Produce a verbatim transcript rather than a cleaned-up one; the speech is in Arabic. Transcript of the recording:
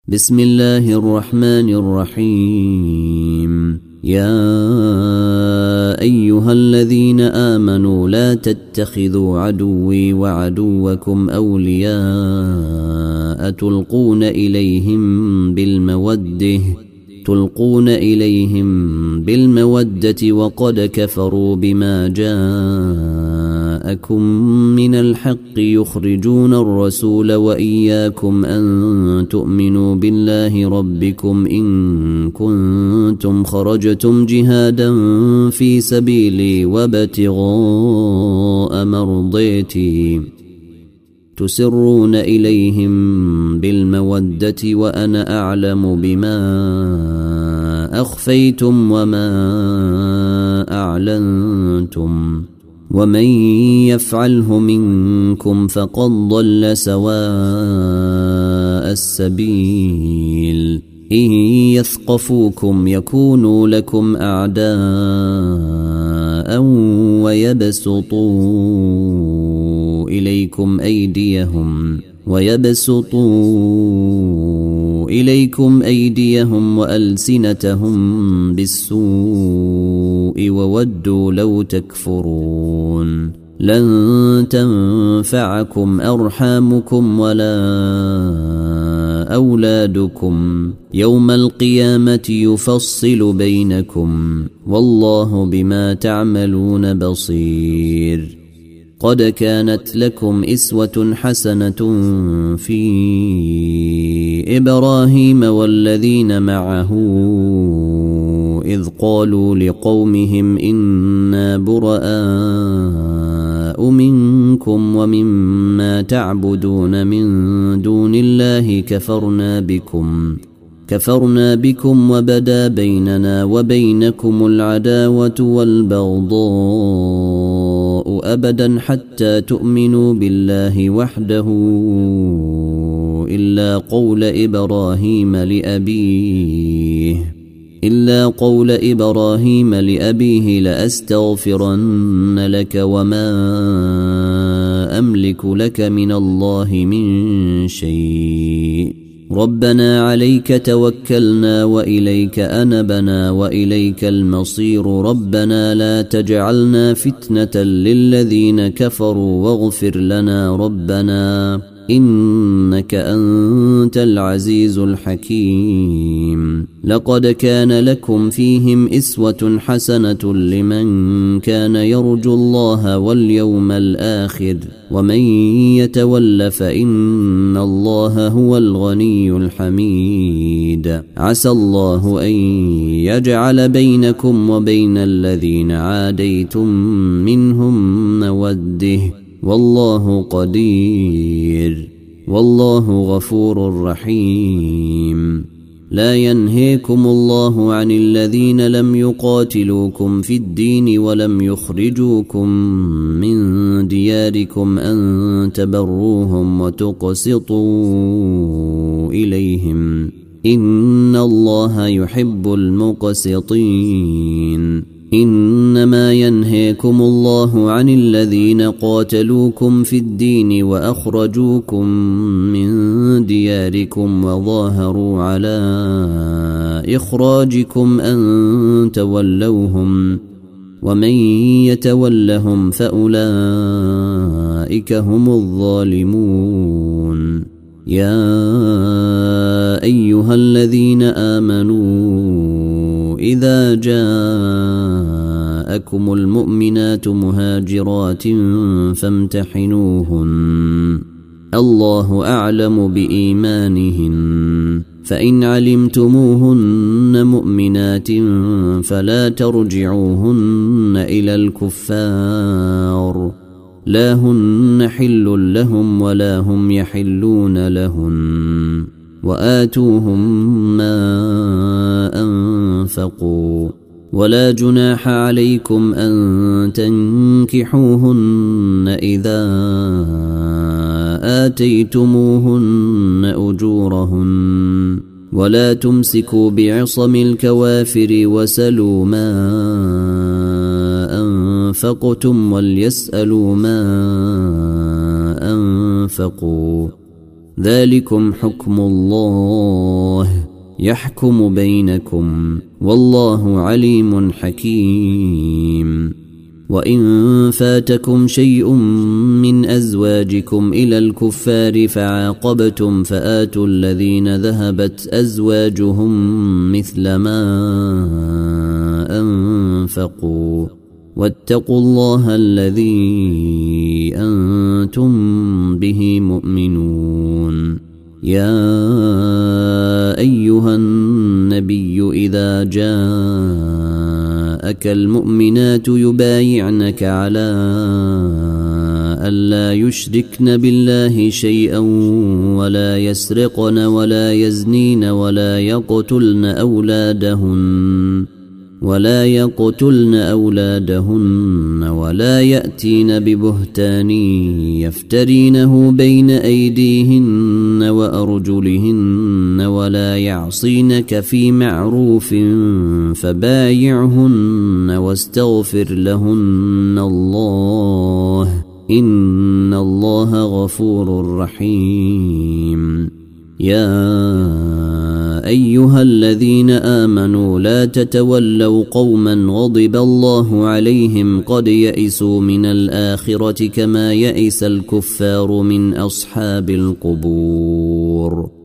بسم الله الرحمن الرحيم. يا أيها الذين آمنوا لا تتخذوا عدوي وعدوكم أولياء تلقون إليهم بالمودة تلقون إليهم بالمودة وقد كفروا بما جاءكم من الحق يخرجون الرسول وإياكم أن تؤمنوا بالله ربكم إن كنتم خرجتم جهادا في سبيلي وابتغاء مرضيتي تسرون إليهم بالمودة وأنا أعلم بما أخفيتم وما أعلنتم ومن يفعله منكم فقد ضل سواء السبيل. إن يثقفوكم يكونوا لكم أعداء ويبسطوا إليكم أيديهم ويبسطوا إليكم أيديهم وألسنتهم بالسوء وودوا لو تكفرون. لن تنفعكم أرحامكم ولا أولادكم يوم القيامة يفصل بينكم والله بما تعملون بصير. قد كانت لكم إسوة حسنة في إبراهيم والذين معه إذ قالوا لقومهم إنا براء منكم ومما تعبدون من دون الله كفرنا بكم كفرنا بكم وبدا بيننا وبينكم العداوة والبغضاء أبدا حتى تؤمنوا بالله وحده إلا قول إبراهيم لأبيه إلا قول إبراهيم لأبيه لأستغفرن لك وما أملك لك من الله من شيء ربنا عليك توكلنا وإليك أنبنا وإليك المصير ربنا لا تجعلنا فتنة للذين كفروا واغفر لنا ربنا إنك أنت العزيز الحكيم. لقد كان لكم فيهم إسوة حسنة لمن كان يرجو الله واليوم الآخر ومن يتول فإن الله هو الغني الحميد. عسى الله أن يجعل بينكم وبين الذين عاديتم منهم مودة والله قدير والله غفور رحيم. لا ينهيكم الله عن الذين لم يقاتلوكم في الدين ولم يخرجوكم من دياركم أن تبروهم وتقسطوا إليهم إن الله يحب المقسطين. إنما ينهيكم الله عن الذين قاتلوكم في الدين وأخرجوكم من دياركم وظاهروا على إخراجكم أن تولوهم ومن يتولهم فأولئك هم الظالمون. يا أيها الذين آمنوا إذا جاءكم المؤمنات مهاجرات فامتحنوهن الله أعلم بإيمانهن فإن علمتموهن مؤمنات فلا ترجعوهن إلى الكفار لا هن حل لهم ولا هم يحلون لهن وآتوهم ما أنفقوا ولا جناح عليكم أن تنكحوهن إذا آتيتموهن أجورهن ولا تمسكوا بعصم الكوافر وسلوا ما أنفقتم وليسألوا ما أنفقوا ذلكم حكم الله يحكم بينكم والله عليم حكيم. وإن فاتكم شيء من أزواجكم إلى الكفار فعاقبتم فآتوا الذين ذهبت أزواجهم مثل ما أنفقوا واتقوا الله الذي أنتم به مؤمنون. يا أيها النبي إذا جاءك المؤمنات يبايعنك على ألا يشركن بالله شيئا ولا يسرقن ولا يزنين ولا يقتلن أولادهن ولا يقتلن أولادهن ولا يأتين ببهتان يفترينه بين أيديهن وأرجلهن ولا يعصينك في معروف فبايعهن واستغفر لهن الله إن الله غفور رحيم. يا أيها الذين آمنوا لا تتولوا قوما غضب الله عليهم قد يئسوا من الآخرة كما يئس الكفار من أصحاب القبور.